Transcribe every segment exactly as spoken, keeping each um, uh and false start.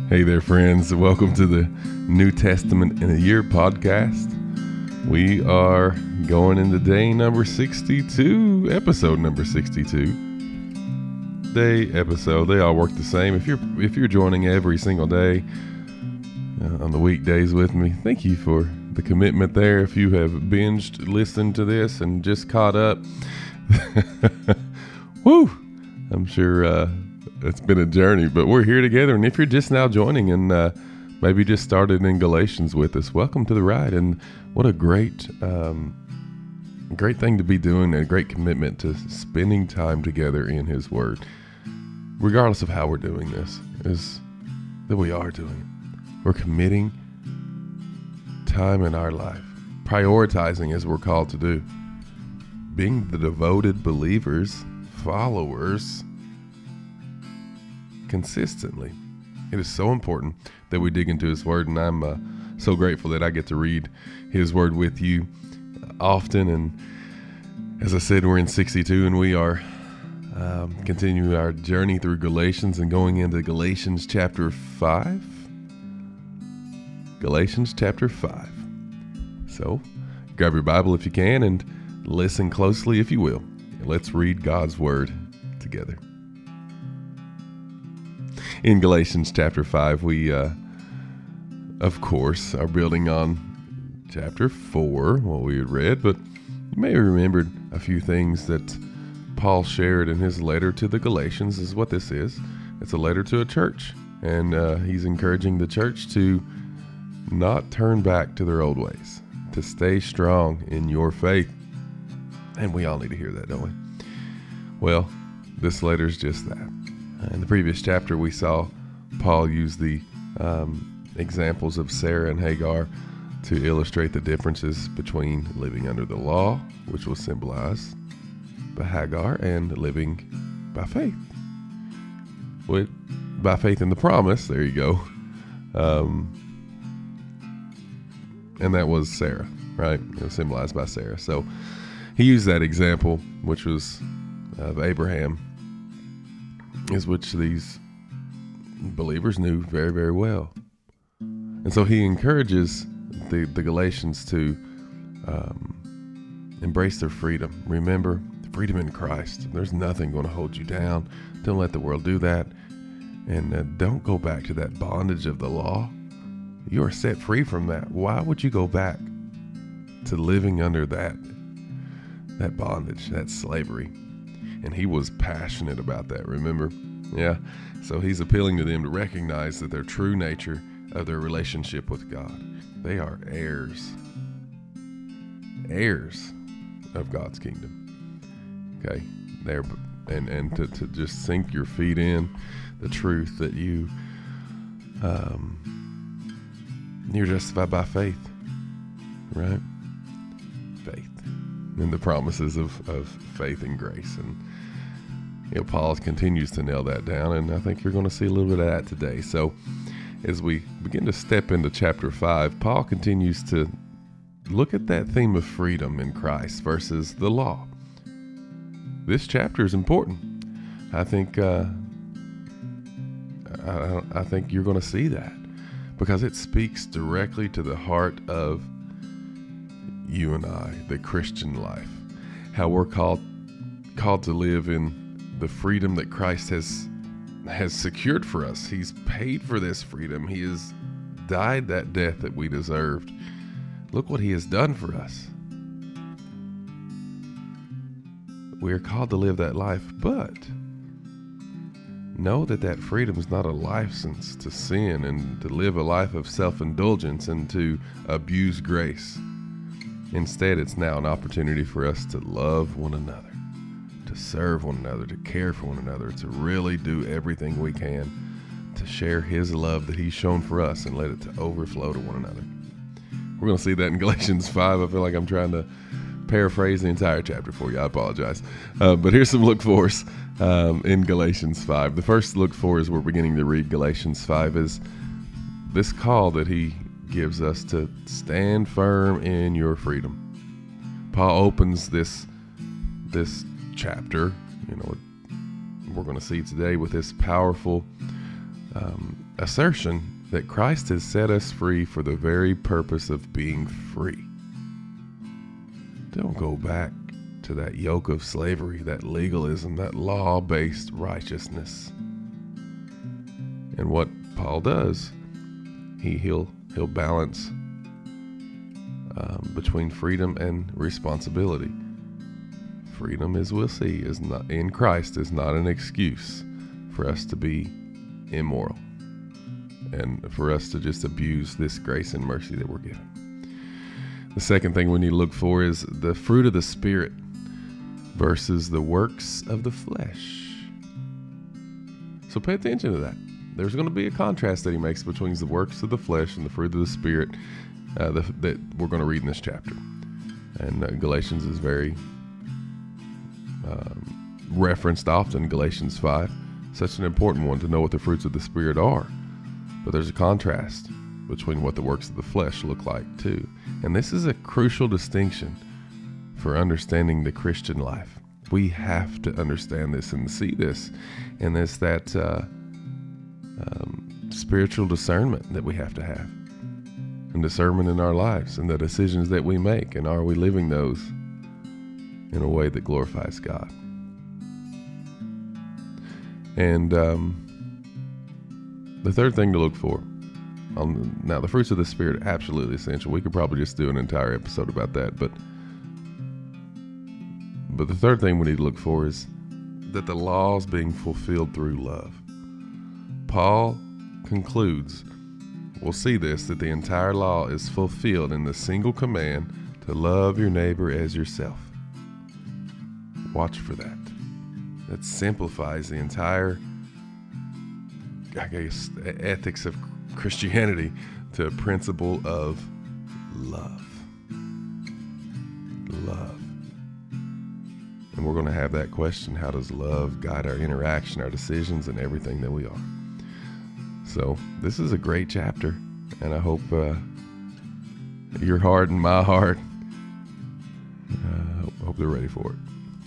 Hey there, friends. Welcome to the New Testament in a Year podcast. We are going into day number sixty-two, episode number sixty-two. Day episode, they all work the same. If you're if you're joining every single day uh, on the weekdays with me, thank you for the commitment there. If you have binged, listened to this, and just caught up, woo! I'm sure uh, it's been a journey, but we're here together. And if you're just now joining and uh, maybe just started in Galatians with us, welcome to the ride. And what a great, um, great thing to be doing, and a great commitment to spending time together in His Word, regardless of how we're doing this, is that we are doing it. We're committing time in our life, prioritizing as we're called to do, being the devoted believers, followers, consistently. It is so important that we dig into His Word, and I'm uh, so grateful that I get to read His Word with you often. And as I said, we're in sixty-two, and we are um, continuing our journey through Galatians and going into Galatians chapter five. Galatians chapter five. So grab your Bible if you can and listen closely if you will. Let's read God's Word together. In Galatians chapter five, we, uh, of course, are building on chapter four, what we had read, but you may have remembered a few things that Paul shared in his letter to the Galatians. Is what this is. It's a letter to a church, and uh, he's encouraging the church to not turn back to their old ways, to stay strong in your faith. And we all need to hear that, don't we? Well, this letter is just that. In the previous chapter, we saw Paul use the um, examples of Sarah and Hagar to illustrate the differences between living under the law, which was symbolized by Hagar, and living by faith. With, by faith in the promise, there you go. Um, and that was Sarah, right? It was symbolized by Sarah. So he used that example, which was of Abraham, is which these believers knew very, very well. And so he encourages the, the Galatians to um, embrace their freedom. Remember, freedom in Christ. There's nothing going to hold you down. Don't let the world do that. And uh, don't go back to that bondage of the law. You are set free from that. Why would you go back to living under that, that bondage, that slavery? And he was passionate about that, remember? Yeah. So he's appealing to them to recognize that their true nature of their relationship with God. They are heirs. Heirs of God's kingdom. Okay. There, and, and to, to just sink your feet in the truth that you, um, you're justified by faith. Right? Faith. And the promises of, of faith and grace. And you know, Paul continues to nail that down, and I think you're going to see a little bit of that today. So as we begin to step into chapter five, Paul continues to look at that theme of freedom in Christ versus the law. This chapter is important. I think uh, I, I think you're going to see that because it speaks directly to the heart of you and I, the Christian life, how we're called called to live in the freedom that Christ has has secured for us. He's paid for this freedom. He has died that death that we deserved. Look what He has done for us. We are called to live that life, but know that that freedom is not a license to sin and to live a life of self-indulgence and to abuse grace. Instead, it's now an opportunity for us to love one another, to serve one another, to care for one another, to really do everything we can to share His love that He's shown for us and let it to overflow to one another. We're going to see that in Galatians five. I feel like I'm trying to paraphrase the entire chapter for you. I apologize. Uh, but here's some look fors um, in Galatians five. The first look for as we're beginning to read Galatians five is this call that he gives us to stand firm in your freedom. Paul opens this this chapter, you know, we're going to see today with this powerful um, assertion that Christ has set us free for the very purpose of being free. Don't go back to that yoke of slavery, that legalism, that law-based righteousness. And what Paul does, he, he'll he'll balance um, between freedom and responsibility. Freedom, as we'll see, is not in Christ is not an excuse for us to be immoral and for us to just abuse this grace and mercy that we're given. The second thing we need to look for is the fruit of the Spirit versus the works of the flesh. So pay attention to that. There's going to be a contrast that he makes between the works of the flesh and the fruit of the Spirit uh, the, that we're going to read in this chapter. And uh, Galatians is very um, referenced often, Galatians five. Such an important one to know what the fruits of the Spirit are. But there's a contrast between what the works of the flesh look like too. And this is a crucial distinction for understanding the Christian life. We have to understand this and see this. And it's that uh, um, spiritual discernment that we have to have. And discernment in our lives and the decisions that we make. And are we living those in a way that glorifies God? And um, the third thing to look for. Um, now, the fruits of the Spirit are absolutely essential. We could probably just do an entire episode about that. But but the third thing we need to look for is that the law is being fulfilled through love. Paul concludes, we'll see this, that the entire law is fulfilled in the single command to love your neighbor as yourself. Watch for that. That simplifies the entire, I guess, ethics of Christianity to a principle of love. Love. And we're going to have that question, how does love guide our interaction, our decisions, and everything that we are? So this is a great chapter, and I hope uh, your heart and my heart, uh, hope they're ready for it.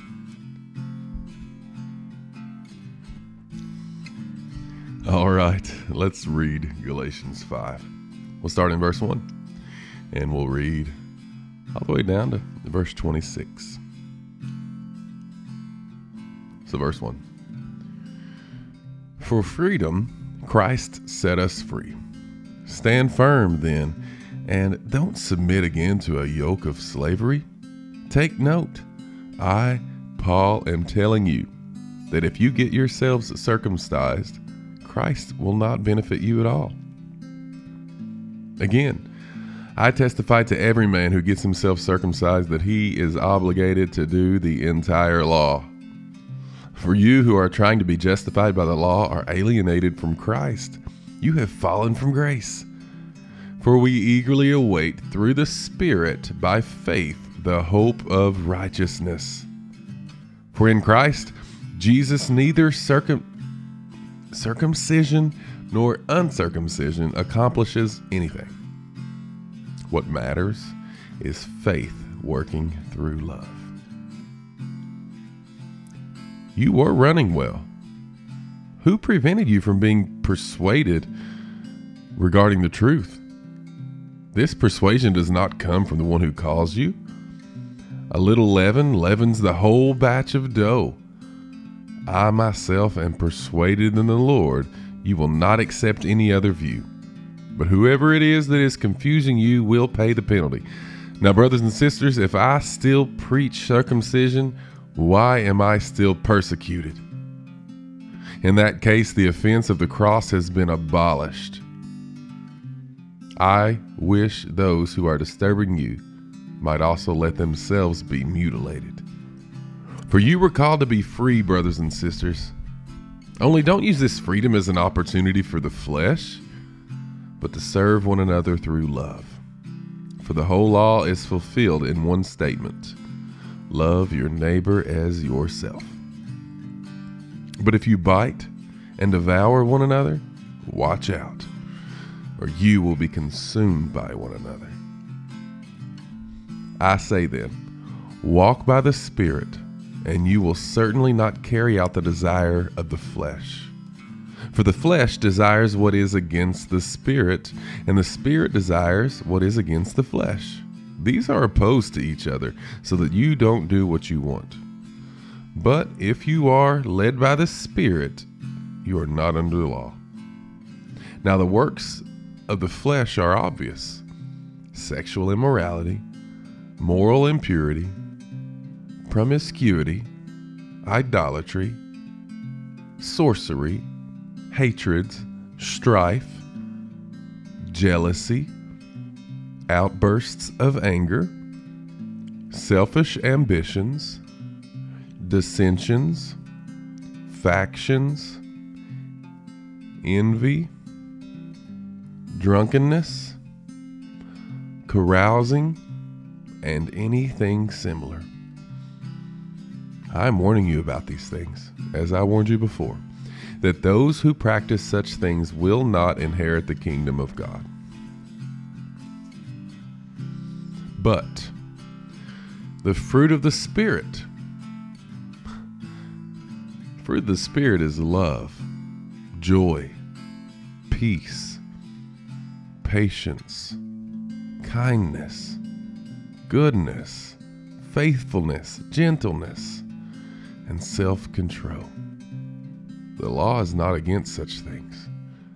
All right, let's read Galatians five. We'll start in verse one, and we'll read all the way down to verse twenty-six. So verse one. For freedom, Christ set us free. Stand firm then, and don't submit again to a yoke of slavery. Take note, I, Paul, am telling you that if you get yourselves circumcised, Christ will not benefit you at all. Again, I testify to every man who gets himself circumcised that he is obligated to do the entire law. For you who are trying to be justified by the law are alienated from Christ. You have fallen from grace. For we eagerly await through the Spirit by faith the hope of righteousness. For in Christ Jesus neither circum circumcision nor uncircumcision accomplishes anything. What matters is faith working through love. You were running well. Who prevented you from being persuaded regarding the truth? This persuasion does not come from the one who calls you. A little leaven leavens the whole batch of dough. I myself am persuaded in the Lord you will not accept any other view. But whoever it is that is confusing you will pay the penalty. Now, brothers and sisters, if I still preach circumcision, why am I still persecuted? In that case, the offense of the cross has been abolished. I wish those who are disturbing you might also let themselves be mutilated. For you were called to be free, brothers and sisters. Only don't use this freedom as an opportunity for the flesh, but to serve one another through love. For the whole law is fulfilled in one statement: love your neighbor as yourself. But if you bite and devour one another, watch out, or you will be consumed by one another. I say then, walk by the Spirit, and you will certainly not carry out the desire of the flesh. For the flesh desires what is against the spirit, and the spirit desires what is against the flesh. These are opposed to each other, so that you don't do what you want. But if you are led by the Spirit, you are not under the law. Now the works of the flesh are obvious: sexual immorality, moral impurity, promiscuity, idolatry, sorcery, hatreds, strife, jealousy, outbursts of anger, selfish ambitions, dissensions, factions, envy, drunkenness, carousing, and anything similar. I am warning you about these things, as I warned you before, that those who practice such things will not inherit the kingdom of God. But the fruit of the Spirit, fruit of the Spirit is love, joy, peace, patience, kindness, goodness, faithfulness, gentleness, and self-control. The law is not against such things.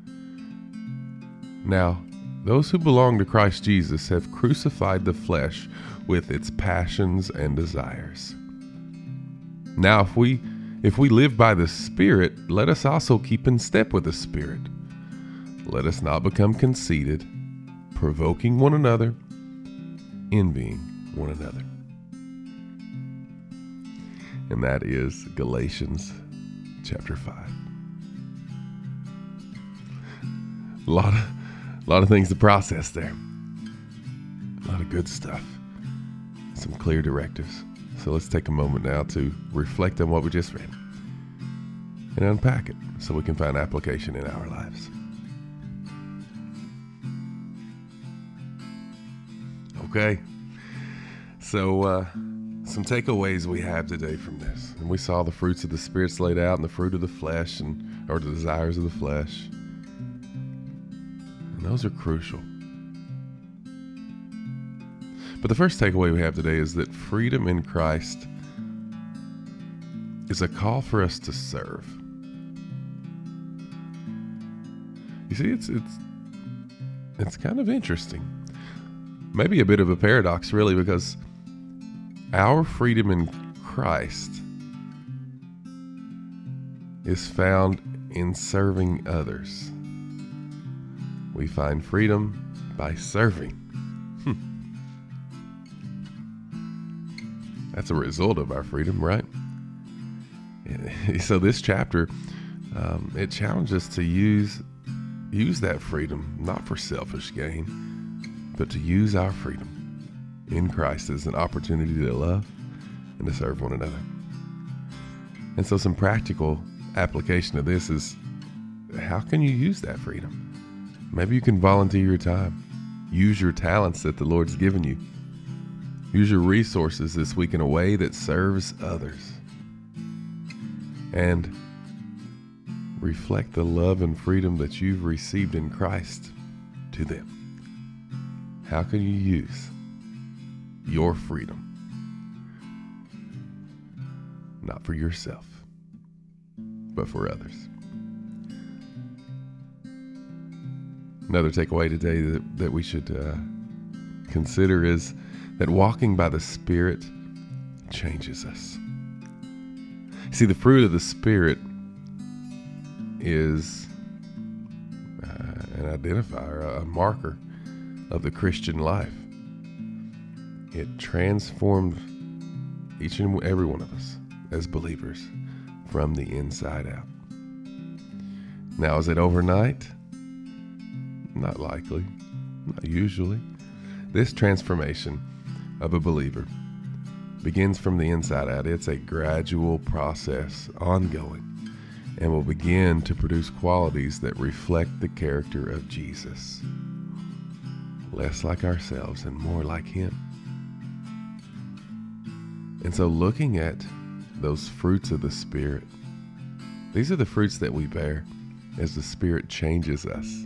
Now, those who belong to Christ Jesus have crucified the flesh with its passions and desires. Now, if we if we live by the Spirit, let us also keep in step with the Spirit. Let us not become conceited, provoking one another, envying one another. And that is Galatians chapter five. A lot of, a lot of things to process there. A lot of good stuff. Some clear directives. So let's take a moment now to reflect on what we just read and unpack it so we can find application in our lives. Okay. So, uh, some takeaways we have today from this. And we saw the fruits of the Spirit laid out and the fruit of the flesh, and or the desires of the flesh. And those are crucial. But the first takeaway we have today is that freedom in Christ is a call for us to serve. You see, it's it's it's kind of interesting. Maybe a bit of a paradox, really, because our freedom in Christ is found in serving others. We find freedom by serving. Hmm. That's a result of our freedom, right? So this chapter, um, it challenges us to use use that freedom, not for selfish gain, but to use our freedom in Christ as an opportunity to love and to serve one another. And so some practical application of this is, how can you use that freedom? Maybe you can volunteer your time. Use your talents that the Lord's given you. Use your resources this week in a way that serves others. And reflect the love and freedom that you've received in Christ to them. How can you use your freedom? Not for yourself, but for others. Another takeaway today that, that we should uh, consider is that walking by the Spirit changes us. See, the fruit of the Spirit is uh, an identifier, a marker of the Christian life. It transformed each and every one of us as believers from the inside out. Now, is it overnight? Not likely, not usually. This transformation of a believer begins from the inside out. It's a gradual process, ongoing, and will begin to produce qualities that reflect the character of Jesus. Less like ourselves and more like Him. And so looking at those fruits of the Spirit, these are the fruits that we bear as the Spirit changes us.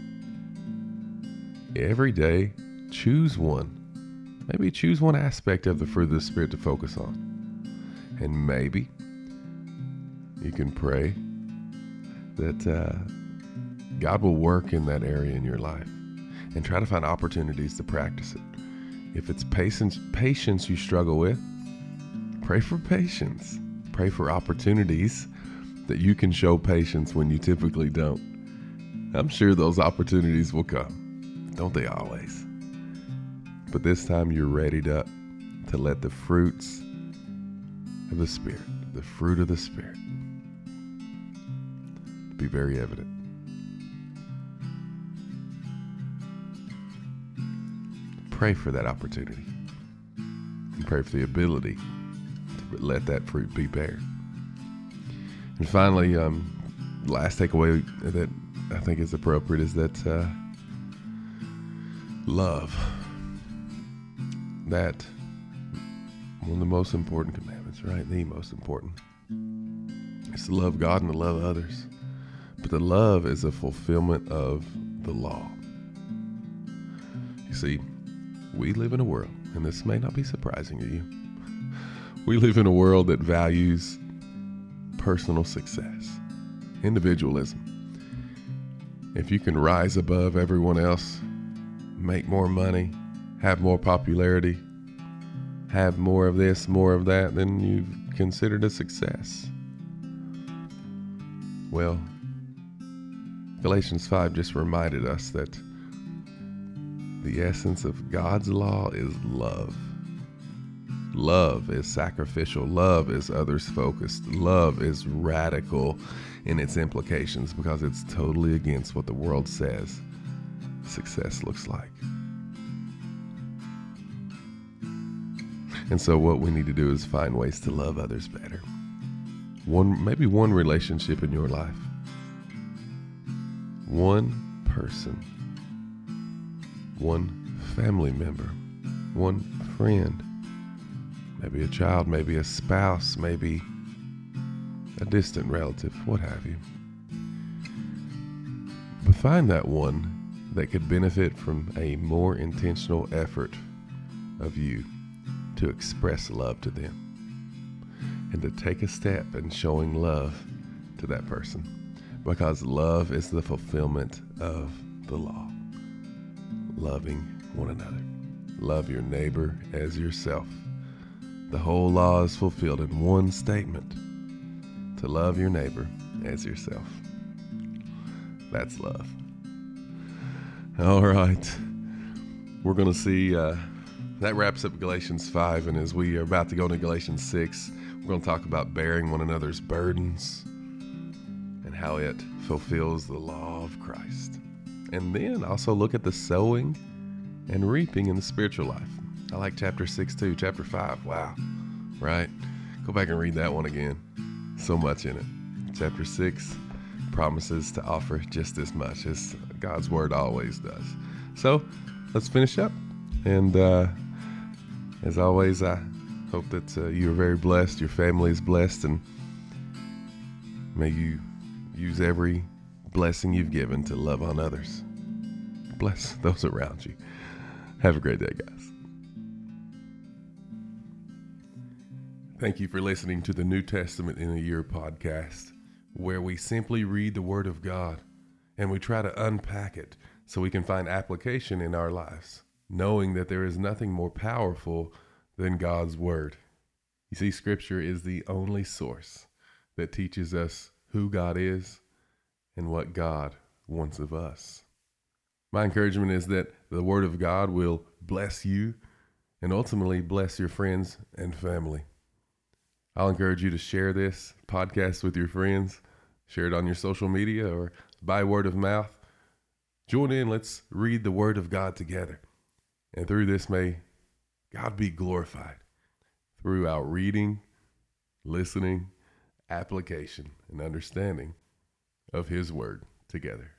Every day, choose one. Maybe choose one aspect of the fruit of the Spirit to focus on. And maybe you can pray that uh, God will work in that area in your life, and try to find opportunities to practice it. If it's patience, patience you struggle with, pray for patience. Pray for opportunities that you can show patience when you typically don't. I'm sure those opportunities will come. Don't they always? But this time you're ready to, to let the fruits of the Spirit, the fruit of the Spirit, be very evident. Pray for that opportunity. And pray for the ability to let that fruit be bared. And finally, um, last takeaway that I think is appropriate is that uh, love. That one of the most important commandments, right? The most important. It's to love God and to love others. But the love is a fulfillment of the law. You see, we live in a world, and this may not be surprising to you, we live in a world that values personal success, individualism. If you can rise above everyone else, make more money, have more popularity, have more of this, more of that, then you've considered a success. Well, Galatians five just reminded us that the essence of God's law is love. Love is sacrificial. Love is others focused. Love is radical in its implications because it's totally against what the world says success looks like. And so what we need to do is find ways to love others better. One, maybe one relationship in your life. One person. One family member, one friend, maybe a child, maybe a spouse, maybe a distant relative, what have you. But find that one that could benefit from a more intentional effort of you to express love to them and to take a step in showing love to that person, because love is the fulfillment of the law. Loving one another. Love your neighbor as yourself. The whole law is fulfilled in one statement: to love your neighbor as yourself. That's love. All right. We're going to see, uh, that wraps up Galatians five, and as we are about to go into Galatians six, we're going to talk about bearing one another's burdens and how it fulfills the law of Christ. And then also look at the sowing and reaping in the spiritual life. I like chapter six too. Chapter five, wow, right? Go back and read that one again. So much in it. Chapter six promises to offer just as much as God's word always does. So let's finish up. And uh, as always, I hope that uh, you are very blessed, your family is blessed, and may you use every blessing you've given to love on others. Bless those around you. Have a great day, guys. Thank you for listening to the New Testament in a Year podcast, where we simply read the Word of God and we try to unpack it so we can find application in our lives, knowing that there is nothing more powerful than God's Word. You see, Scripture is the only source that teaches us who God is and what God wants of us. My encouragement is that the Word of God will bless you and ultimately bless your friends and family. I'll encourage you to share this podcast with your friends, share it on your social media or by word of mouth. Join in, let's read the Word of God together. And through this, may God be glorified through our reading, listening, application, and understanding of His Word together.